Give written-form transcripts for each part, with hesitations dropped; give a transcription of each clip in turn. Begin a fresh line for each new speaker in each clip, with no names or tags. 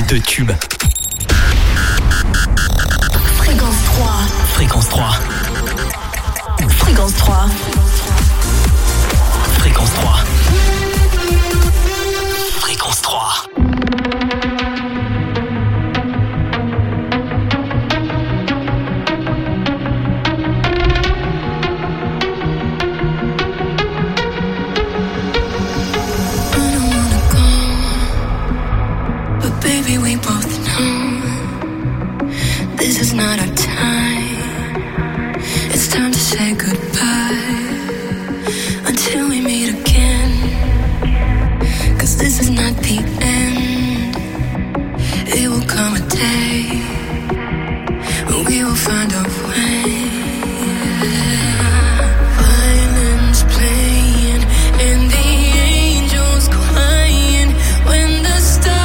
de tubes.
Fréquence 3.
Fréquence 3.
Fréquence 3.
Fréquence 3. Fréquence 3.
Baby, we both know this is not our time. It's time to say goodbye until we meet again. 'Cause this is not the end. It will come a day when we will find a way. Violins playing and the angels crying when the stars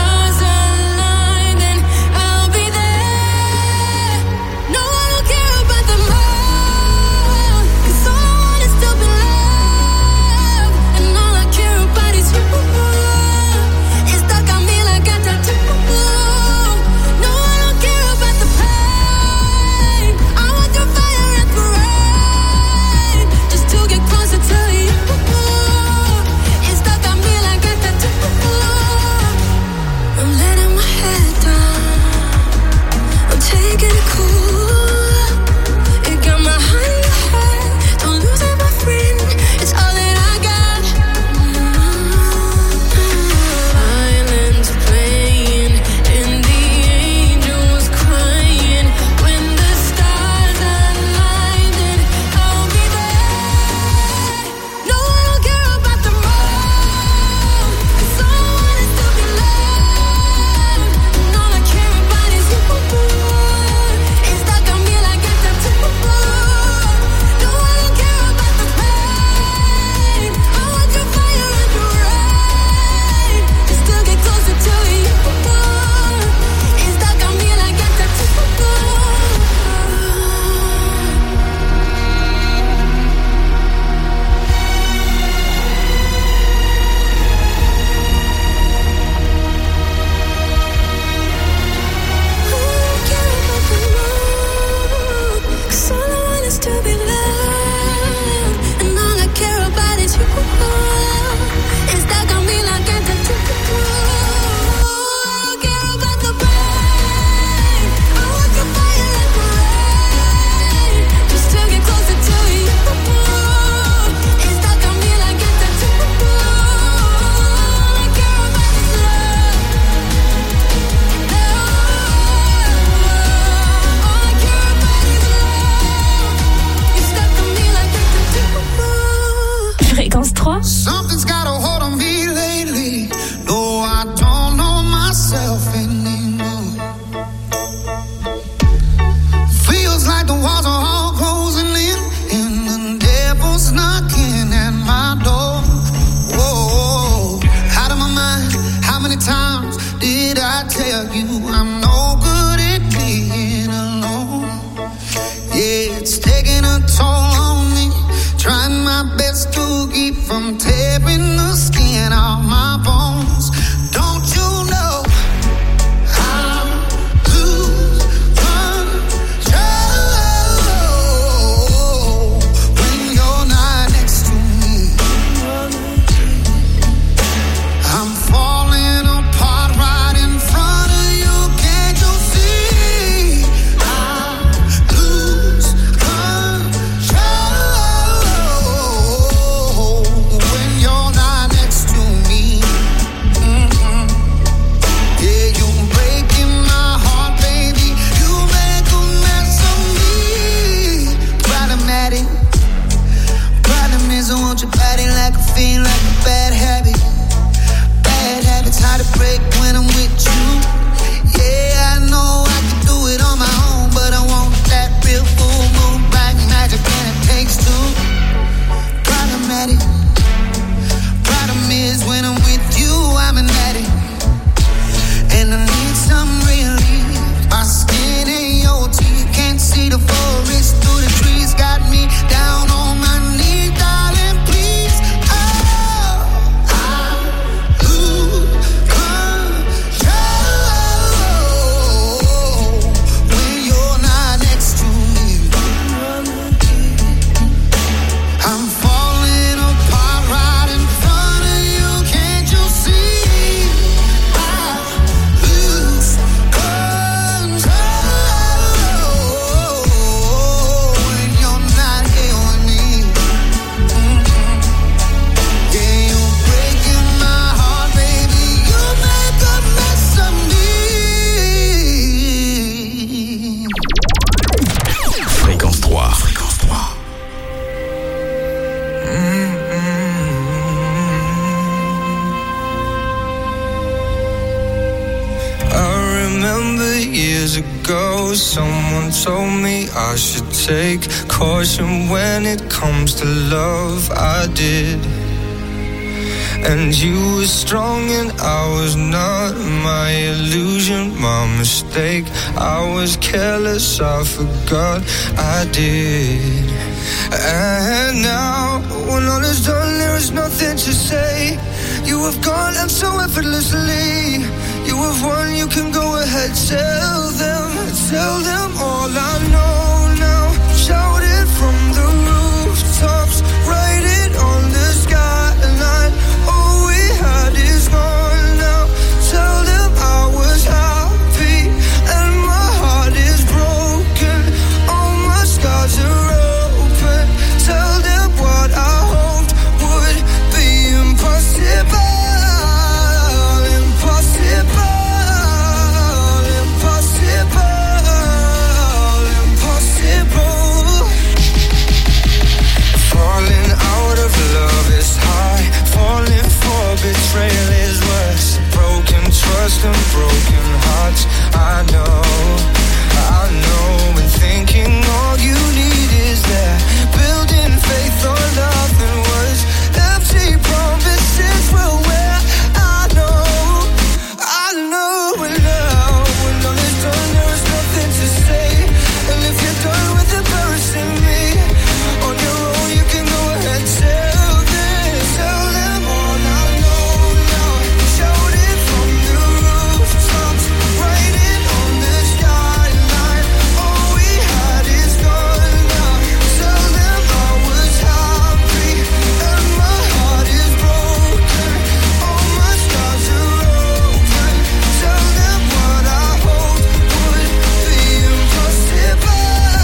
ago, someone told me I should take caution when it comes to love. I did. And you were strong and I was not. My illusion, my mistake. I was careless, I forgot I did. And now, when all is done, there is nothing to say. You have gone and so effortlessly. You have won, you can go ahead, tell them all I know now. Shout it from the rooftops, write it on the skyline. All we had is gone now. Tell them I was happy and my heart is broken. All my scars are open. Tell them what I hoped would be impossible. Betrayal is worse. Broken trust and broken hearts. I know. And thinking all you need is that. Building faith on nothing was empty promises will wear. I know. And now when all is done, there is nothing to say. And if you're done with embarrassing me on your own, you can go ahead, tell them all I know. Shout it from the rooftops, write it on the skyline. All we had is gone now. Tell them I was happy and my heart is broken. All my scars are open. Tell them what I hoped would be impossible.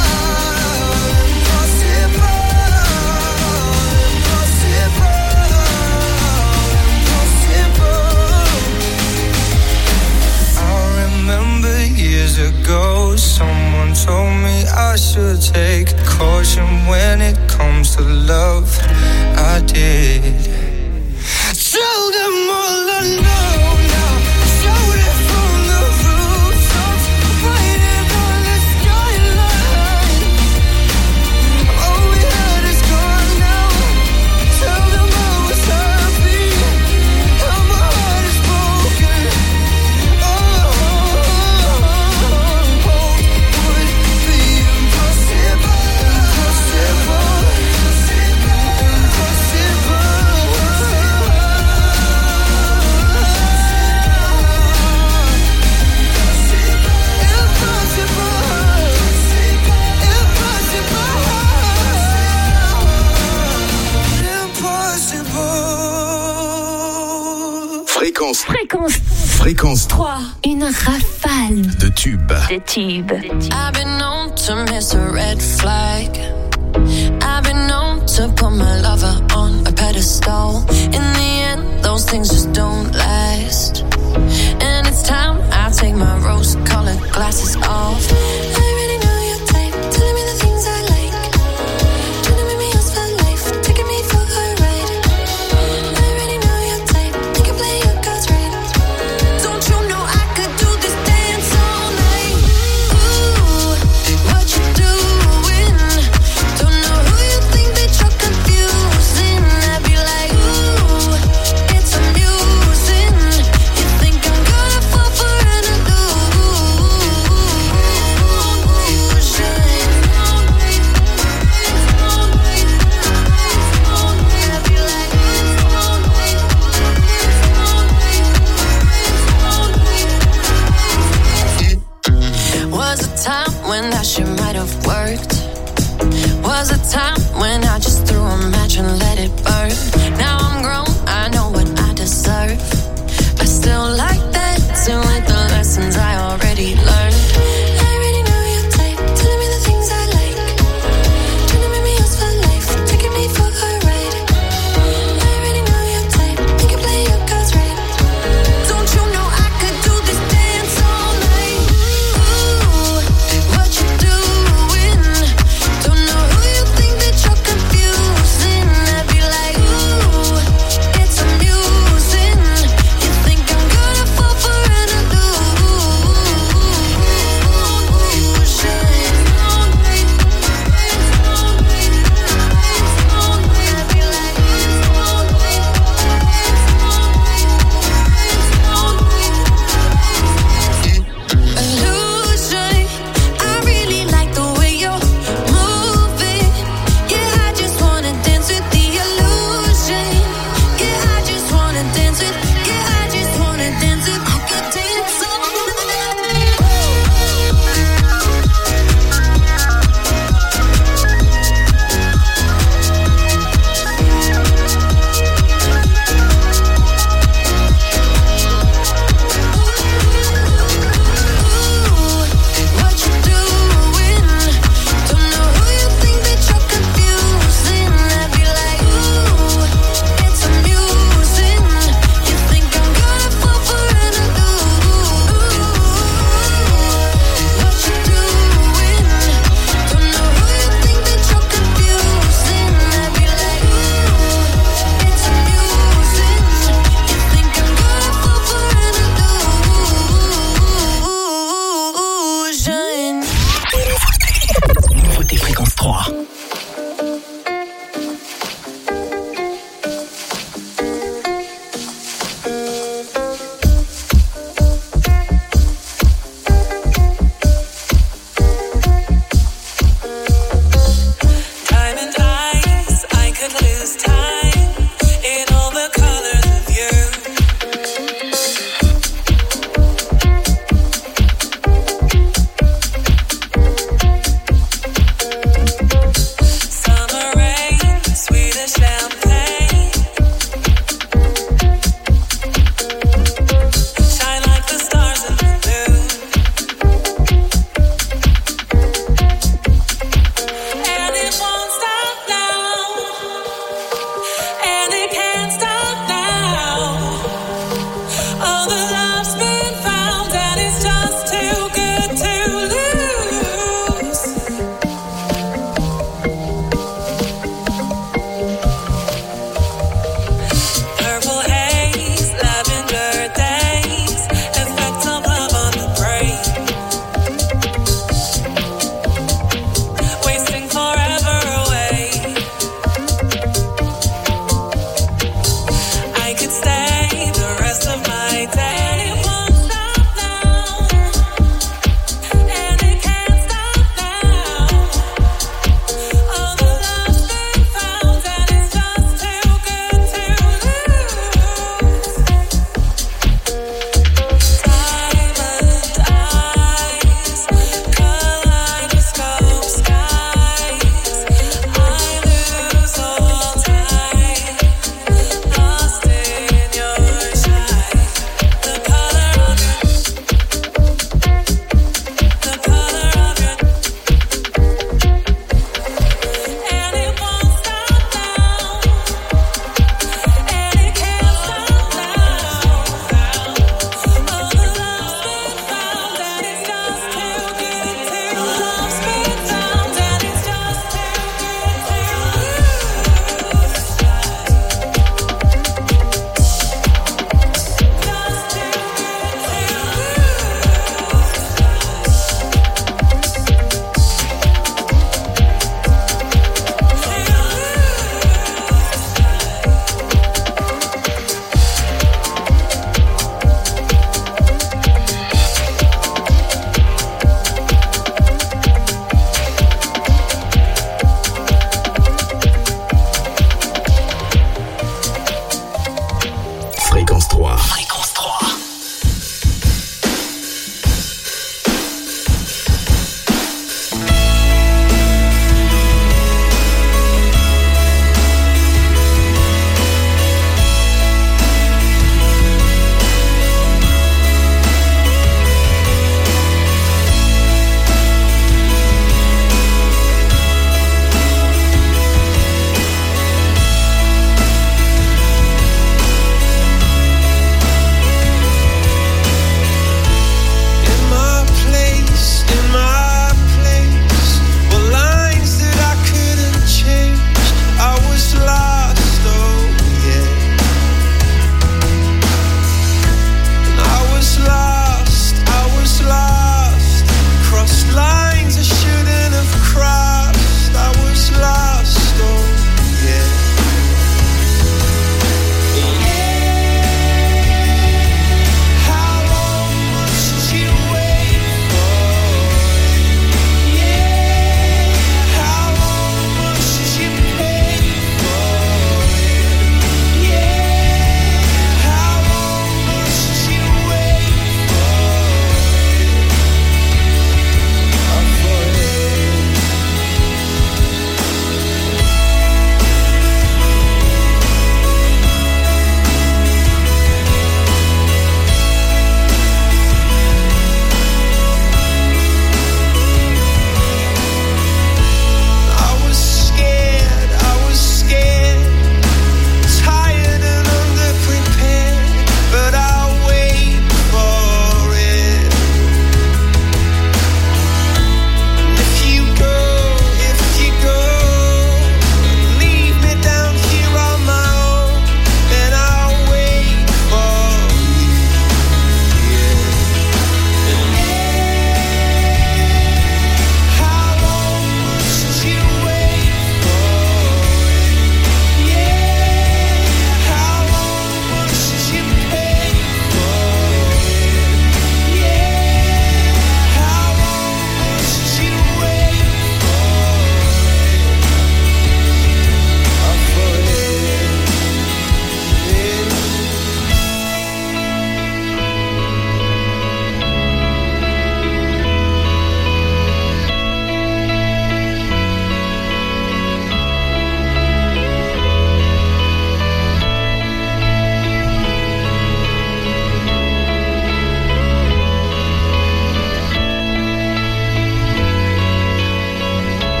Years ago, someone told me I should take caution when it comes to love. I did. Tell them all I know now. Shout it from the rooftops, write it on the skyline. All we had is gone now. Tell them I was happy and my heart is broken.
Fréquence 3. Une rafale
de tubes.
I've been known to miss a red flag. I've been known to put my lover on a pedestal. In the end, those things just don't last. And it's time I take my rose-colored glasses off. I already know your type, telling me the things I like. Trying to make me yours for life, taking me for a ride. I already know your type, you can play your cards right. Don't you know I could do this dance all night? Ooh, what you doing? Don't know who you think that you're confusing. I'd be like, ooh, it's amusing. You think I'm gonna fall for an illusion? I'd be like, was a time when that shit might have worked. Was a time when I just threw a match and let it burn. Now I'm grown, I know what I deserve. I still like that, too, with the lessons I already learned. I already know your type, telling me the things I like. Trying to make me yours for life, taking me for a ride. I already know your type, you can play your cards right. Don't you know I could do this dance all night? Ooh, what you doing? Don't know who you think that you're confusing. I'd be like, ooh,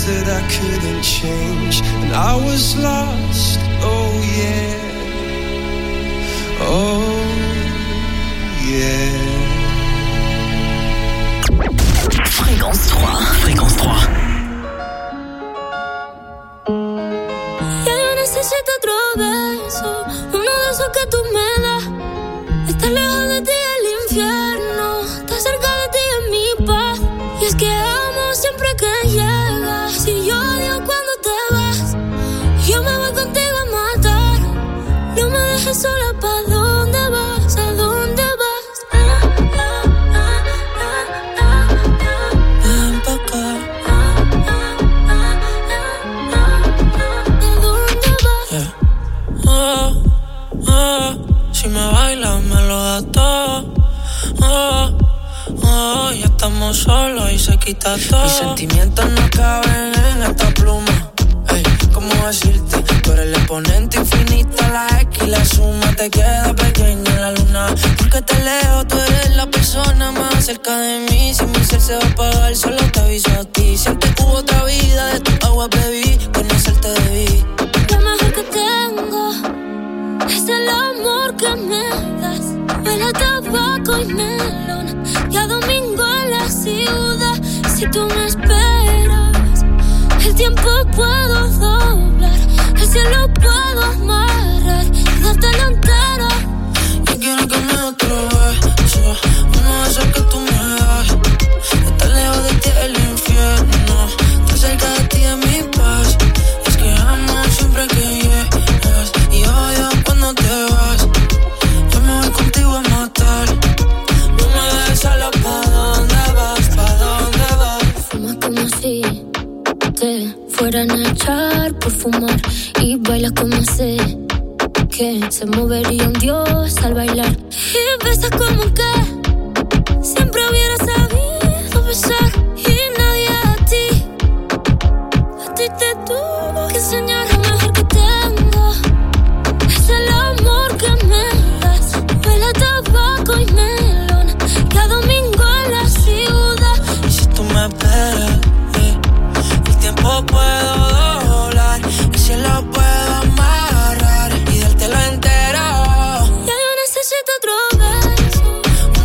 that I couldn't change, and I was lost, oh yeah, oh yeah.
Fréquence 3. Fréquence 3.
Ya yo necesito otro beso, uno de esos que tú me das. Estar lejos de ti es el infierno, estar cerca de ti es mi paz. Y es que amo siempre que llegas, y yo odio cuando te vas. Yo me voy contigo a matar, no me dejes sola. ¿Pa' dónde vas? ¿A dónde vas? Ven pa' acá. ¿A dónde vas?
Yeah. Si me bailas me lo das todo. Ya estamos solos y se quita todo. Mis sentimientos no caben en esta pluma. Ey, ¿cómo decirte? Tú eres el exponente infinito, la X y la suma te queda pequeña en la luna. Porque te leo, tú eres la persona más cerca de mí. Si mi ser se va a apagar, solo te aviso a ti. Siempre hubo otra vida, de tu agua bebí, conocerte debí.
Lo mejor que tengo es el amor que me das. Huele a tabaco y melón, y a domingo en la ciudad. Si tú me esperas, el tiempo puedo doblar, el cielo puedo amarrar y dártelo entero.
Yo quiero que me otro beso, uno de esos que tú me das. Estar lejos de ti es el infierno, estar cerca de ti es mi paz. Es que amo siempre que llegas, y odio cuando te vas. Yo me voy contigo a matar, no me dejes sola. ¿Pa' dónde vas? ¿Pa' dónde vas?
Fumas como si te fueran a echar por fumar, y bailas como sé que se movería un dios al bailar. Y besas como que siempre hubiera sabido besar, y nadie a ti te tuvo que enseñar. Lo mejor que tengo es el amor que me das. Huele a tabaco y melón, cada domingo en la ciudad.
Y si tú me esperas, el tiempo puedo doblar, el cielo puedo amarrar y dártelo entero.
Ya yo necesito otro beso,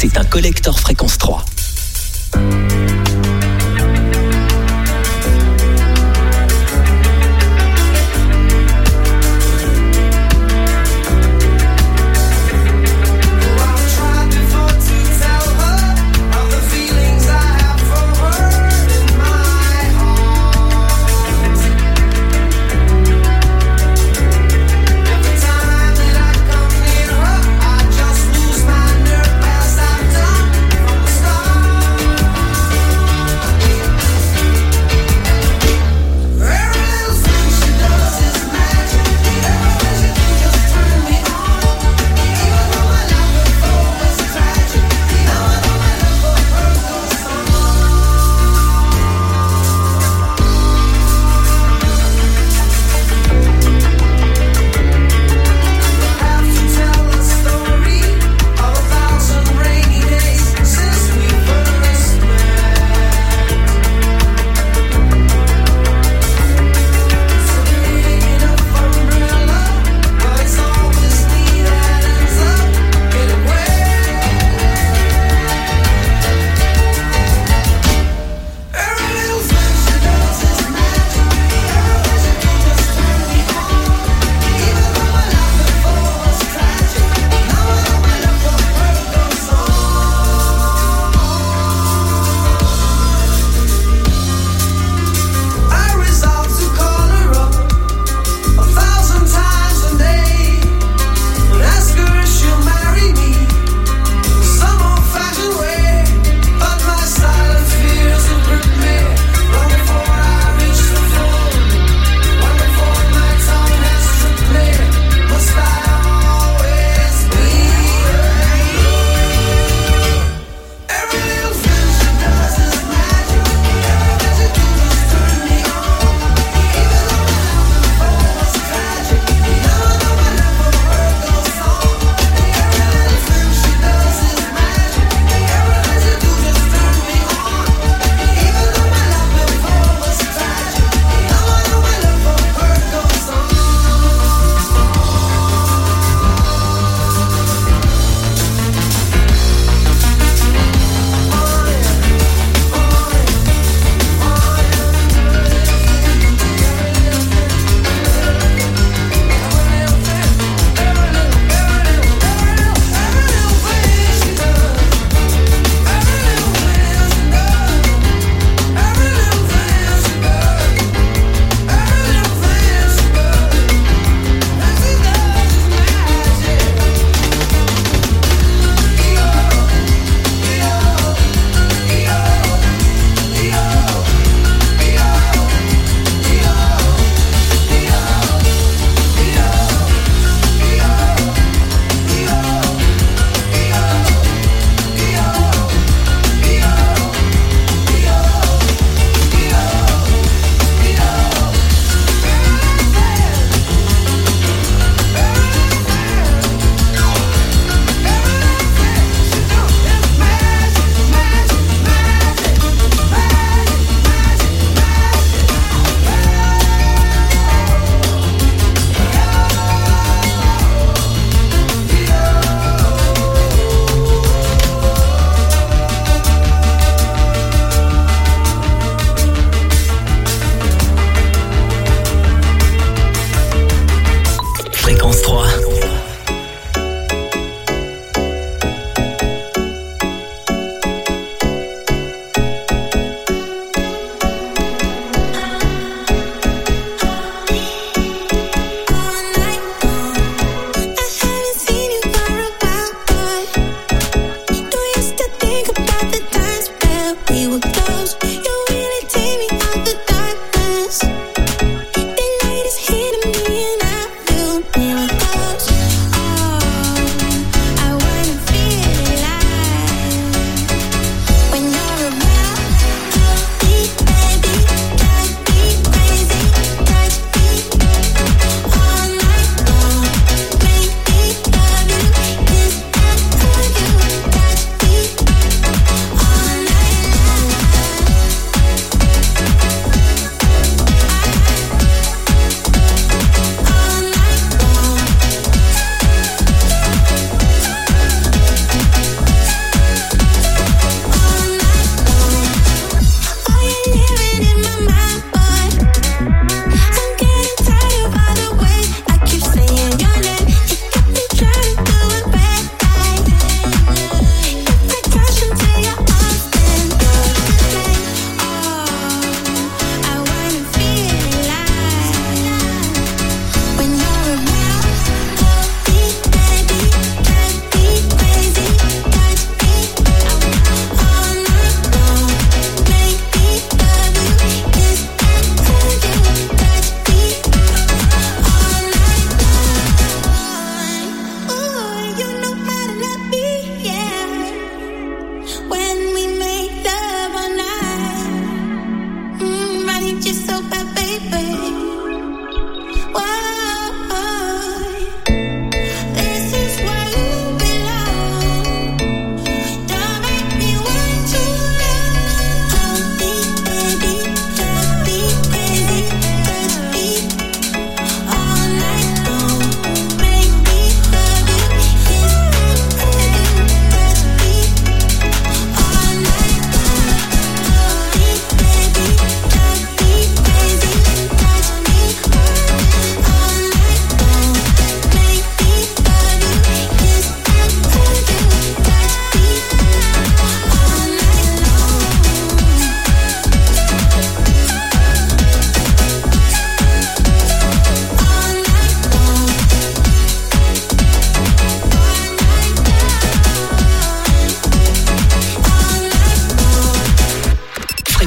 C'est un collector fréquence 3.
I just lose my nerve as I've done from the start.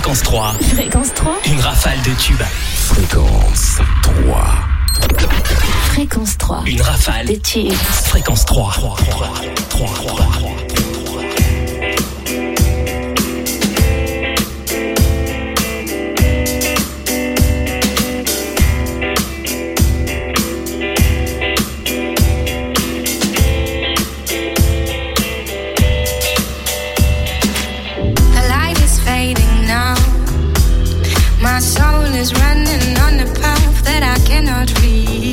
Fréquence 3.
Fréquence 3.
Une rafale de tubes.
Fréquence 3.
Fréquence 3.
Une rafale
de tubes.
Fréquence 3.
My soul is running on a path that I cannot reach.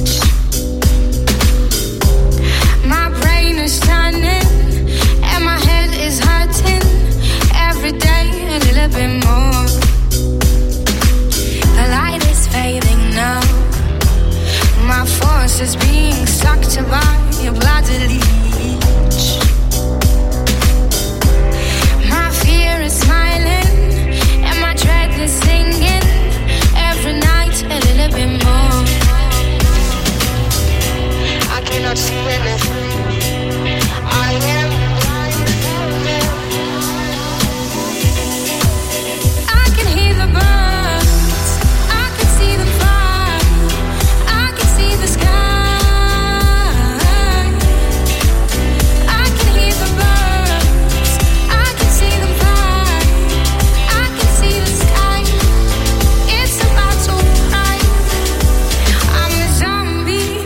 My brain is turning and my head is hurting. Every day a little bit more. The light is fading now. My force is being sucked by a bloody leech. My fear is smiling and my dread is singing. Every night a little bit more. I cannot see anything. I am blind. I can hear the birds. I can see them fly. I can see the sky. I can hear the birds. I can see them fly. I can see the sky. It's about to rise. I'm a zombie.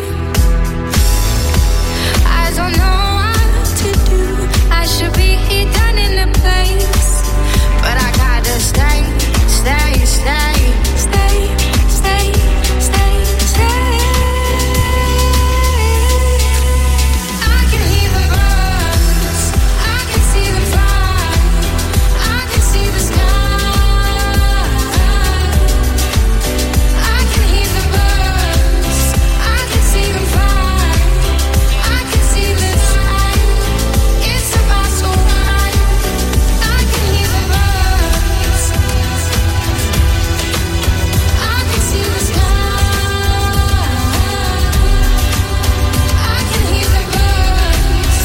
I don't know what to do. I should be done in a place, but I gotta stay, stay, stay, stay, stay, stay, stay. I can hear the birds. I can see them fly. I can see the sky. I can hear the birds. I can see them fly. I can see the sky. It's about to rise. I can hear the birds. I can see the sky. I can hear the birds.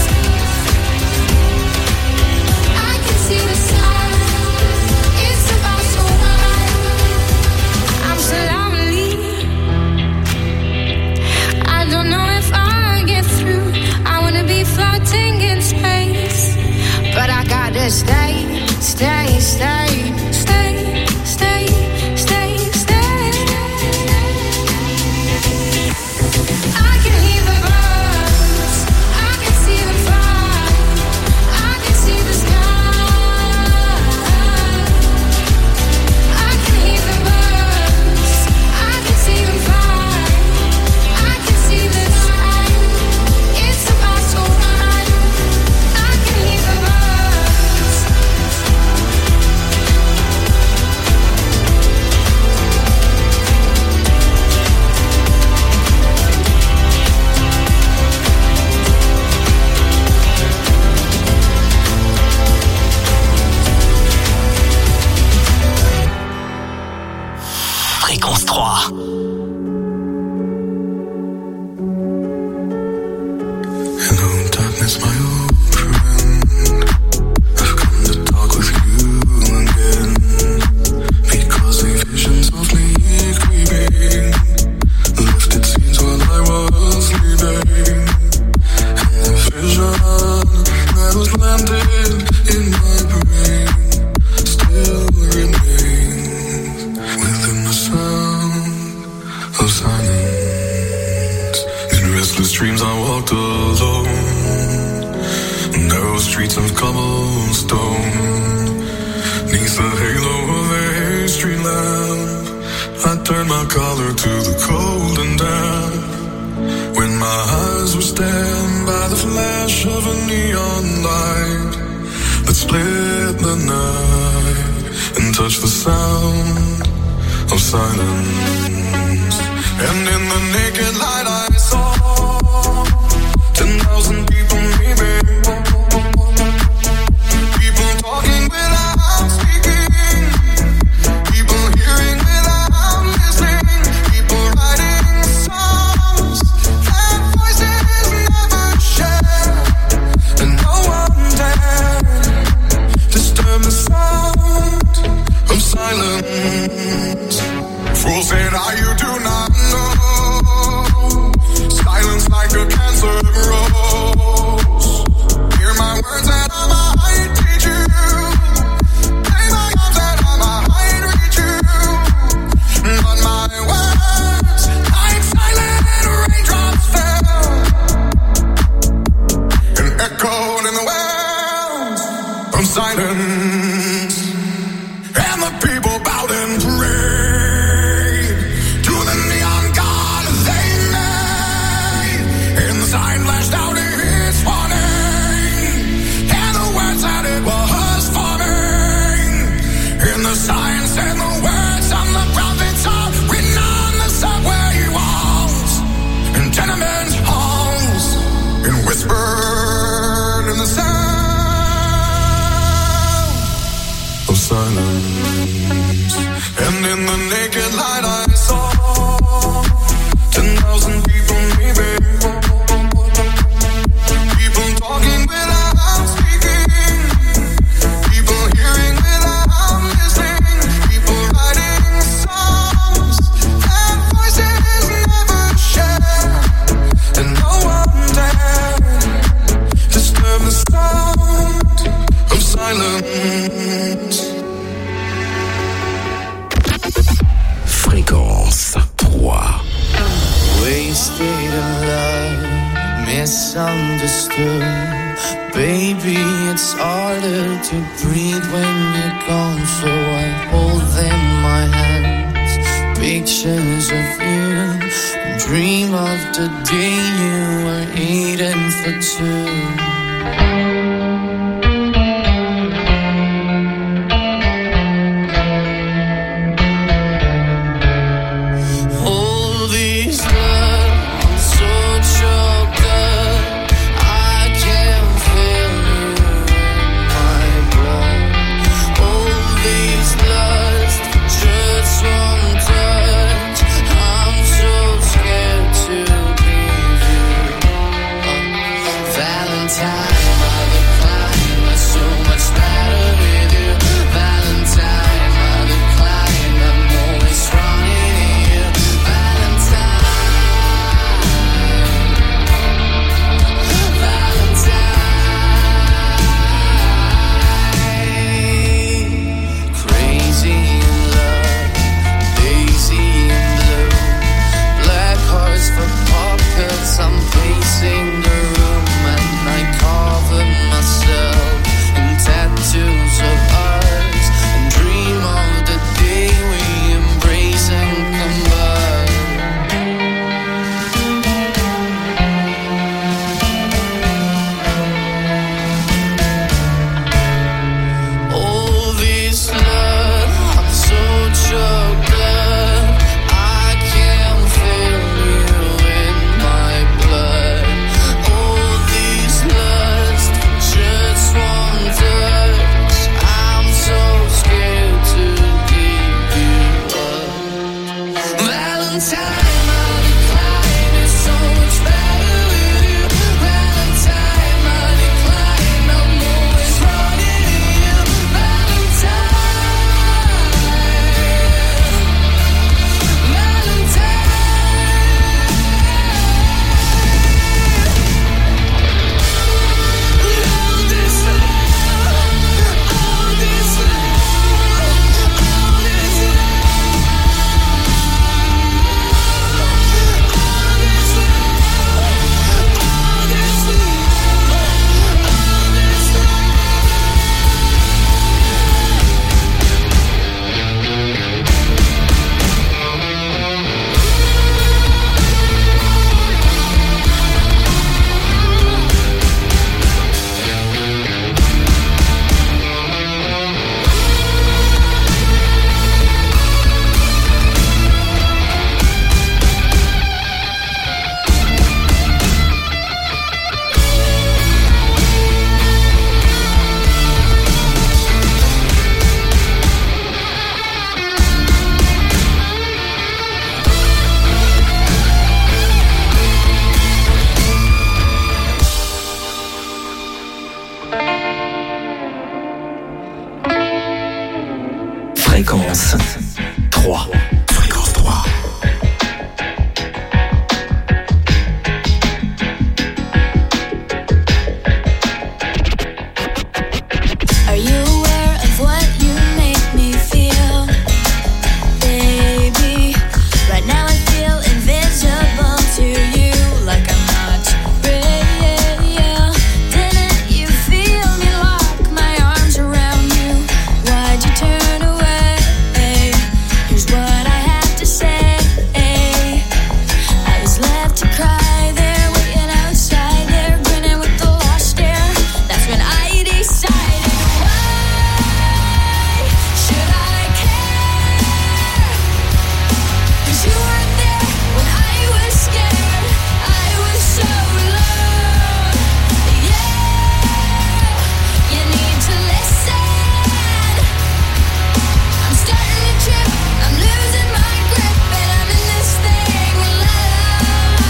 I can see the sky. It's about to rise. I'm so lonely. I don't know if I'll get through. I wanna be floating in space, but I gotta stay, stay, stay, stay, stay, stay, stay. I can hear the birds. I can see them fly. I can see the sky. I can hear the birds. I can see them fly. I can see the sky. It's about to rise. I can hear the birds.
Fréquence 3.
Hello, darkness, my old friend. I've come to talk with you again. Because a vision softly creeping lifted scenes while I was sleeping. And the vision that was planted in my brain still remains within the sound of silence. In restless dreams I walked alone, narrow streets of cobblestone. Neath the halo of a street lamp, I turned my collar to the cold and damp. When my eyes were stabbed by the flash of a neon light that split the night and touched the sound of silence. And in the naked light I saw 10,000 people maybe. People talking without speaking. People hearing without listening. People writing songs that voices never share. And no one dared disturb the
silence. Fools say that you do not know. Silence like a cancer grows. Hear my words and I might teach you. Play my arms and I might reach you. But my words, like silent raindrops fell and echoed in the wells of silence. And the people bowed and prayed to the neon god they made. And the sign flashed out its warning, and the words that it was forming. And the sign said the words on the prophets are written on the subway walls and tenement halls, and whispered in the sound of silence. And in the naked light I saw 10,000 people maybe. People talking without speaking. People hearing without listening. People writing songs that voices never share. And no one dared disturb the sound of silence.
Fréquence 3.
Wasted in love, misunderstood. Baby, it's harder to breathe when you're gone, so I hold in my hands pictures of you. Dream of the day you were eating for two. All these love, I'm so choked up, I can feel you in my blood. All these lust, just one touch, I'm so scared to leave you. Valentine.
Fréquence 3.
Fréquence 3.
Are you aware of what you make me feel, baby? Right now I feel invisible to you, like I'm not real. Didn't you feel me lock my arms around you? Why'd you turn away? Here's what I have to say. I was left to cry there, waiting outside there, grinning with the lost stare. That's when I decided, why should I care? 'Cause you weren't there when I was scared. I was so alone. Yeah, you need to listen. I'm starting to trip, I'm losing my grip, and I'm in this thing alone.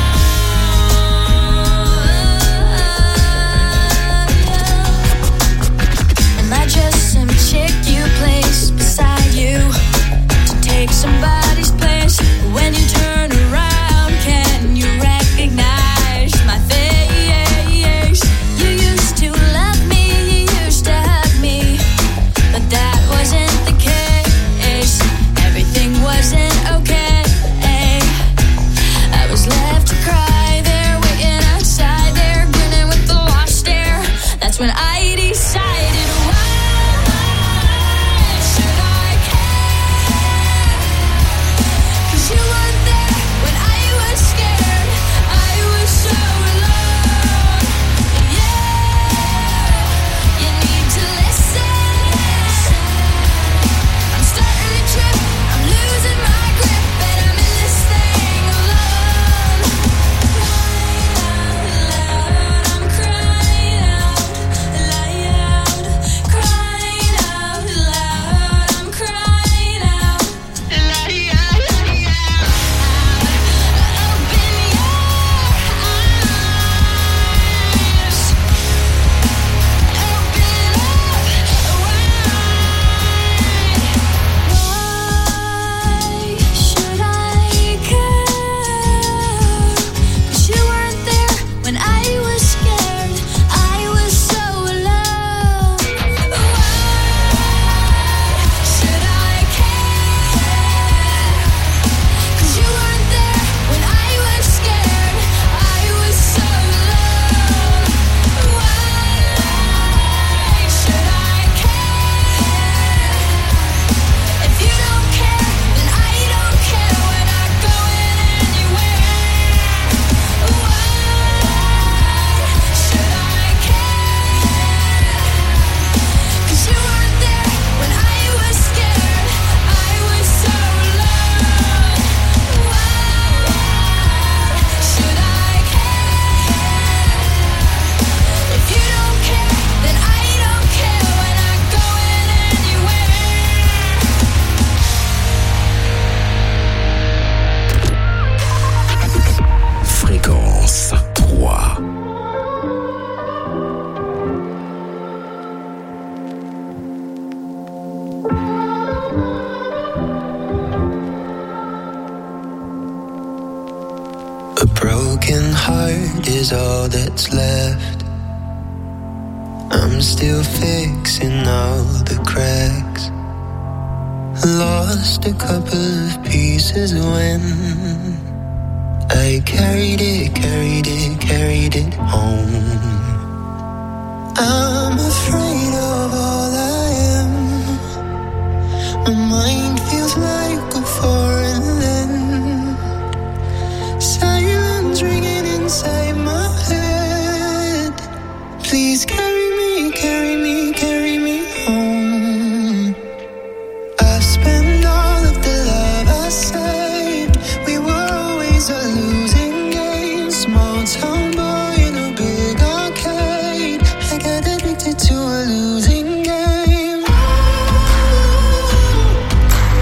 Am I just some chick you place beside you to take somebody's place? When you turn around, can you recognize my face? You used to love me, you used to hug me, but that wasn't the case. Everything wasn't okay. I was left to cry there, waiting outside there, grinning with the lost stare. That's when I decided, why should I care? 'Cause you weren't there when I was scared. I was so alone. Yeah, you need to listen. I'm starting to trip, I'm losing my grip, and I'm in this thing alone. I'm crying out loud, crying out loud. I'm crying out loud. Open your eyes, open up wide. Why should I care? 'Cause you weren't there when I was scared. I was so alone. Why should I care? 'Cause you weren't there when I was scared. I was so alone. Why should I care? If you don't care, then I don't care. We're not going anywhere. Why should I care? 'Cause you weren't there when I was scared. I was so alone. Why should I care? If you don't care, then I don't care. We're not going anywhere.
Fréquence 3.
A broken heart is all that's left. I'm still fixing all the cracks. Lost a couple of pieces when I carried it home. I'm afraid of all I am. My mind feels like a foreign land. Silence ringing inside my head. Please carry me, carry me, carry me home. I spent all of the love I saved. We were always a losing game. Small town boy in a big arcade. I got addicted to a losing game.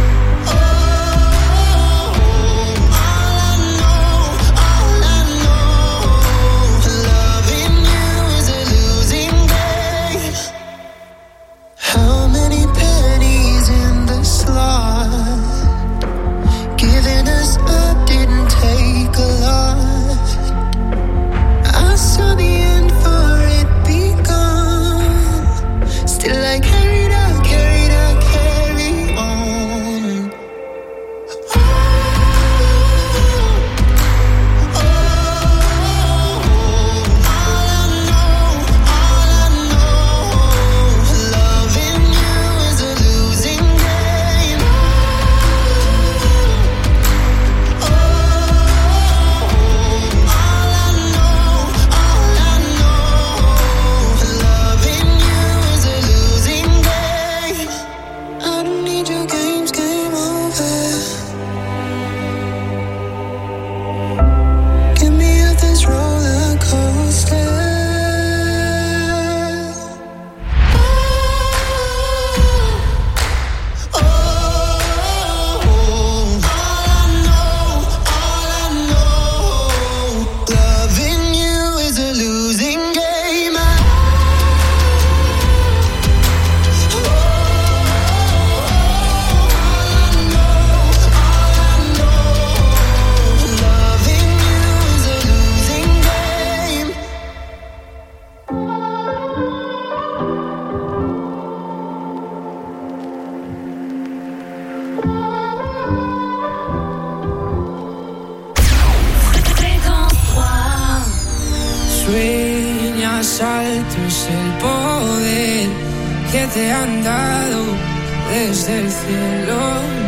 alto es el poder que te han dado desde el cielo.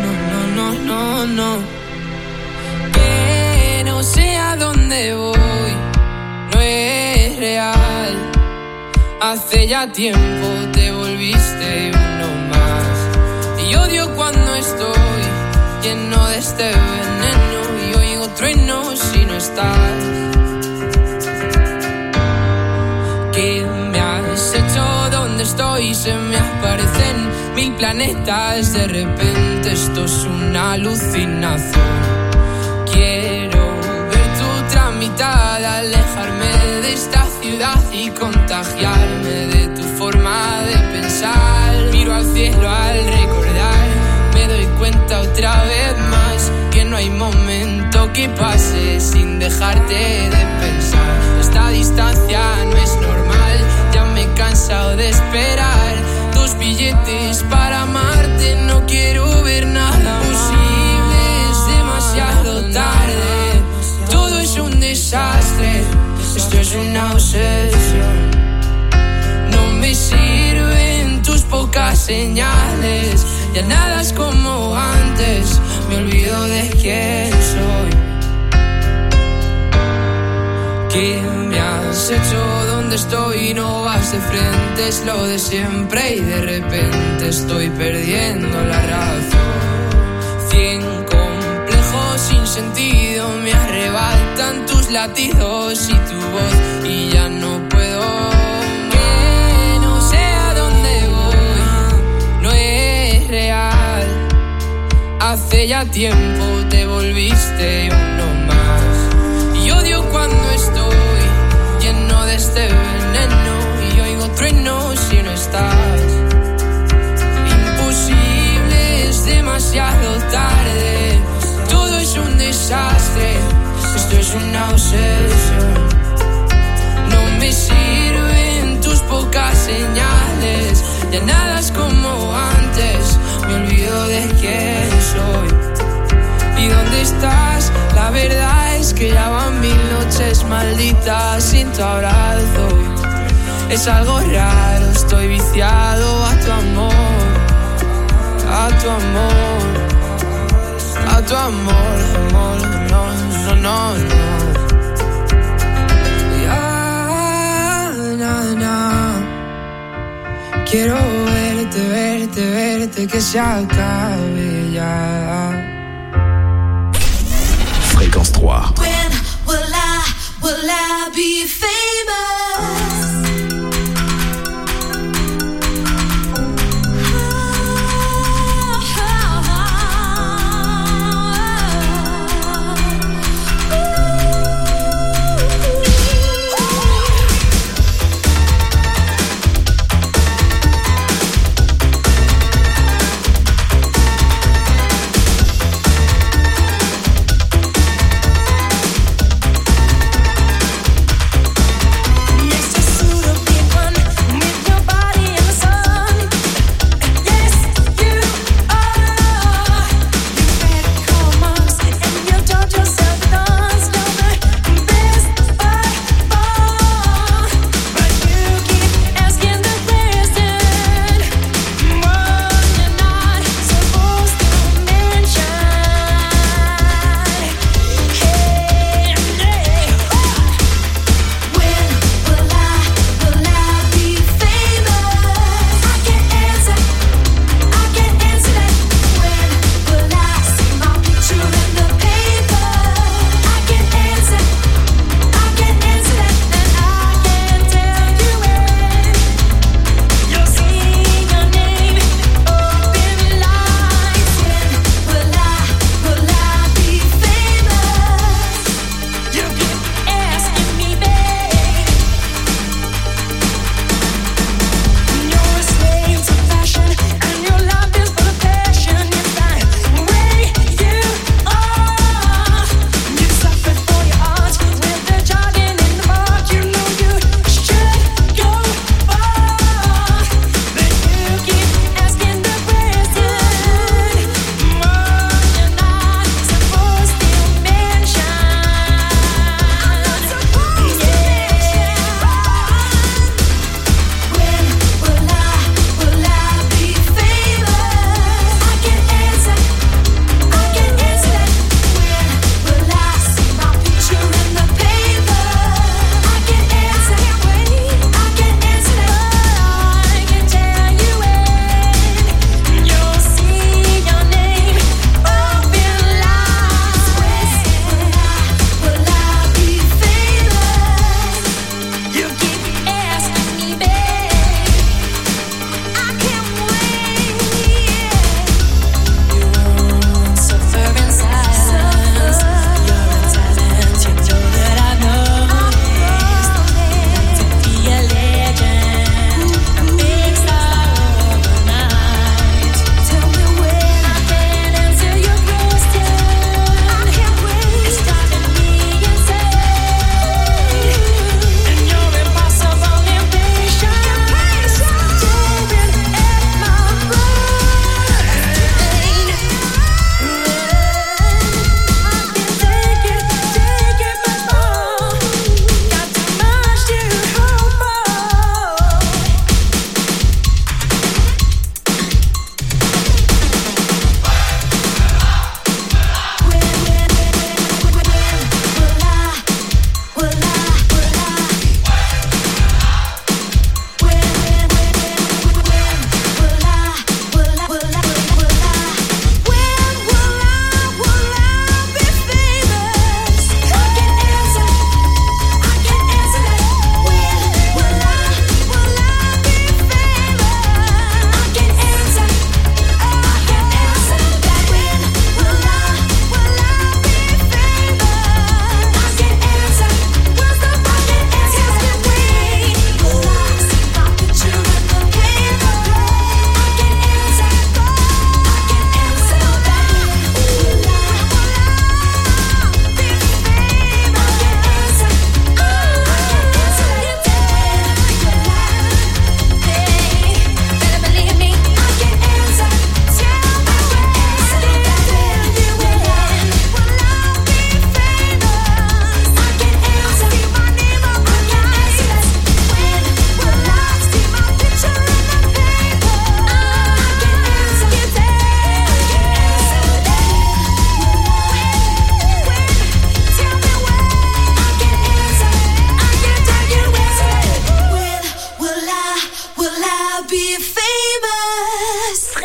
No. Que no sé a dónde voy, no es real. Hace ya tiempo te volviste uno más. Y odio cuando estoy lleno de este veneno y oigo truenos si no estás. ¿Qué me has hecho? ¿Dónde estoy? Se me aparecen 1000 planetas. De repente esto es una alucinación. Quiero ver tu tramitada, alejarme de esta ciudad y contagiarme de tu forma de pensar. Miro al cielo al recordar, me doy cuenta otra vez más que no hay momento que pase sin dejarte de pensar. Esta distancia no es normal, ya me he cansado de esperar. 2 billetes para amarte, no quiero ver nada posible, es demasiado tarde. Todo es un desastre, esto es una obsesión. No me sirven tus pocas señales, ya nada es como antes, me olvido de quién soy. ¿Qué me has hecho? ¿Dónde estoy? No vas de frente, es lo de siempre y de repente estoy perdiendo la razón. 100 complejos sin sentido me arrebatan tus latidos y tu voz y ya no puedo. Que no sé a dónde voy, no es real. Hace ya tiempo te volviste uno más. Y odio cuando estoy lleno de este veneno y oigo truenos si no estás. Imposible, es demasiado tarde. Todo es un desastre, esto es una obsesión. No me sirven tus pocas señales, ya nada es como antes, me olvido de quién soy. ¿Y dónde estás? La verdad es que ya van 1000 noches malditas sin tu abrazo. Es algo raro, estoy viciado a tu amor, a tu amor, a tu amor, amor, no. Quiero verte, que se acabe ya.
Fréquence 3.
When will I be famous?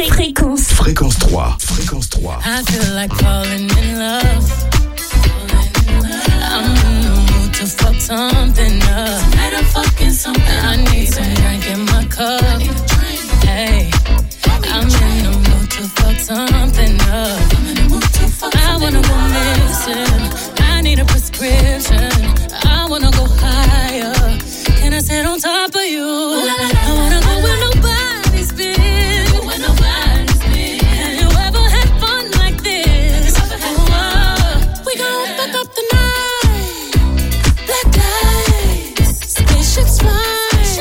Fréquence 3. Fréquence 3.
I feel like falling in love. I'm in the mood to fuck something up. I need some drink in my cup. Hey, I'm in the mood to fuck something up. I wanna go missing. I need a prescription. I wanna go higher. Can I sit on top of you? I wanna go where nobody's been. Have you ever had fun like this? We gon' fuck up the night. Black lights, spaceships fly.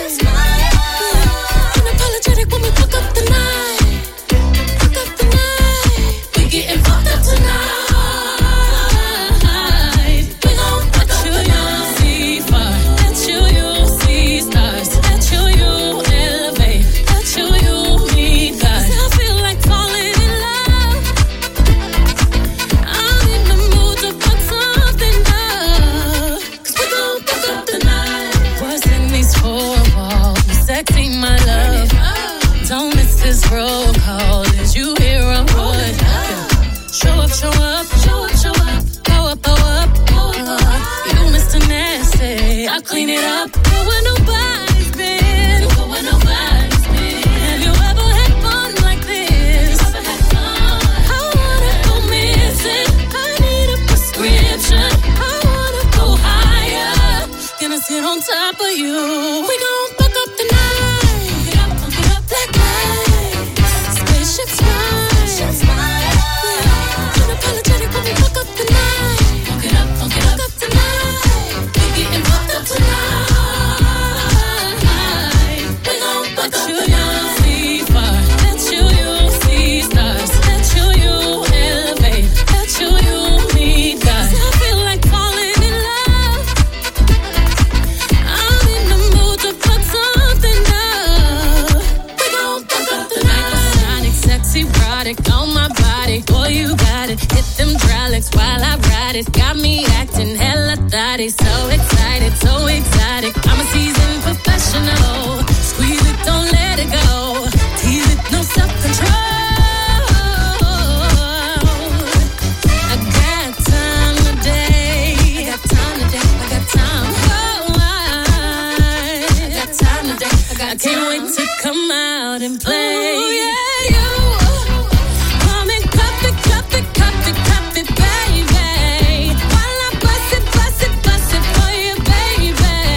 Unapologetic when we fuck up the night. Fuck up the night. We getting fucked up tonight. We gon' fuck up the night. See fire, let you see stars, let you elevate, let you meet God. 'Cause I feel like falling in love. I'm in the mood to fuck something up. 'Cause we gon' fuck up the night. What's in these four walls? Sexy, my love. Don't miss this roll call. Did you hear a word? Show up, show up, show up, show up. Go up, go up, go up. You Mr. Nasty, I'll clean it up. Go where nobody's been. Go where nobody's been. Have you ever had fun like this? I wanna go missing. I need a prescription. I wanna go higher. Can I sit on top of you? We gon' fuck up the night. Black lights, spaceships fly. Unapologetic when we fuck up the night. Fuck up the night. We getting fucked up tonight. We gon' fuck up the night. See fire, let you see stars, let you elevate, let you meet God. 'Cause I feel like falling in love. I'm in the mood to fuck something up. We gon' fuck up the night. Sonic, sexy, erotic on my body. Boy, you got it. Hit them hydraulics while I ride it. Got me acting hella thotty. So excited, so exotic. I'm a seasoned professional. Squeeze it, don't let it go. Tease it, no self-control. I got time today. I got time today. I got time. Oh, I got time today. I can't wait to come out and play. Ooh, yeah, you. Come and cup it, cup it, cup it, cup it, baby. While I bust it for you, baby.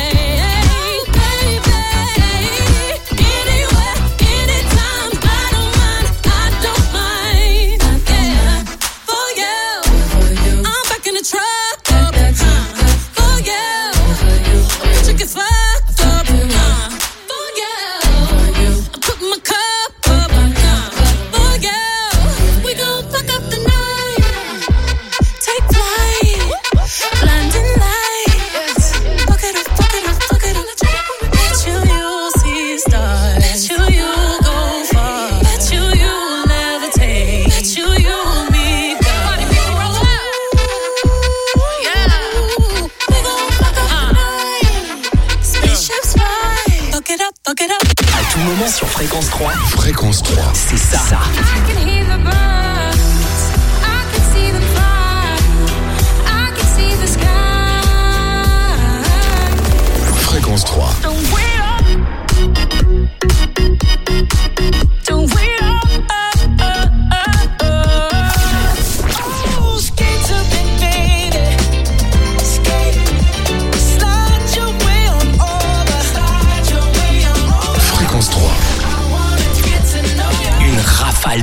Baby. Anywhere, anytime, I don't mind. Yeah. For you, I'm back in the truck. For you, chick is fucked up. For you, I put my cup up. For you, we gon' fuck up the night. Take flight, blinding lights. Fuck it up, fuck it up, fuck it up. Bet you see stars. Bet you go far. Bet you levitate. Bet you meet God. Party people roll out. Yeah. We gon' fuck up the night. Spaceships fly. Fuck it up, fuck it up.
À tout moment sur Fréquence 3. Fréquence 3. C'est ça.